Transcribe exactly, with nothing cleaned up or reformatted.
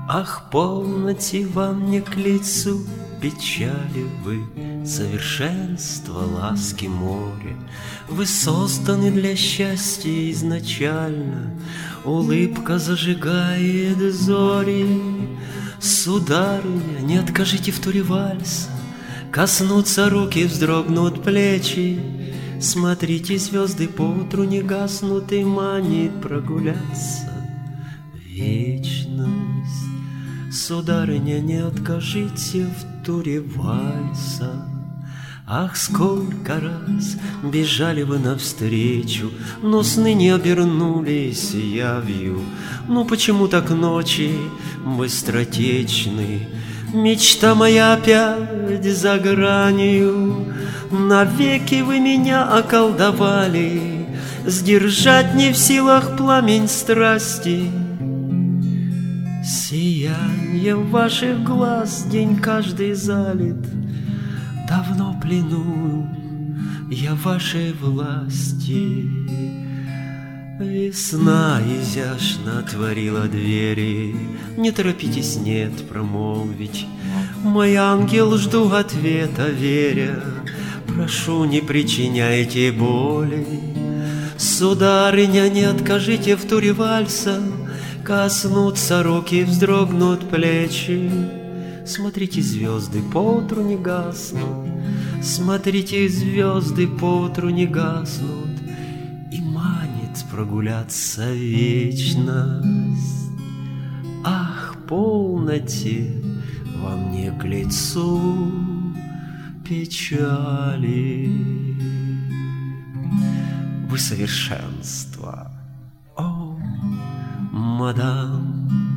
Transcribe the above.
Ах, полноте вам не к лицу печали вы, совершенство ласки море. Вы созданы для счастья изначально, улыбка зажигает зори. Сударыня, не откажите в туре вальса, коснутся руки, вздрогнут плечи. Смотрите, звезды поутру не гаснут, и манит прогуляться вечность. Сударыня, не откажите в туре вальса. Ах, сколько раз бежали вы навстречу, но сны не обернулись явью. Ну почему так ночи быстротечны? Мечта моя опять за гранью. Навеки вы меня околдовали, сдержать не в силах пламень страсти. Сияньем ваших глаз день каждый залит. Давно плену я вашей власти. Весна изящно отворила двери. Не торопитесь, нет, промолвить. Мой ангел, жду ответа, веря. Прошу, не причиняйте боли. Сударыня, не откажите в туре вальса. Коснутся руки, вздрогнут плечи. Смотрите, звезды поутру не гаснут. Смотрите, звезды поутру не гаснут. И манит прогуляться вечность. Ах, полноте вам не к лицу печали. Вы совершенство, о, мадам.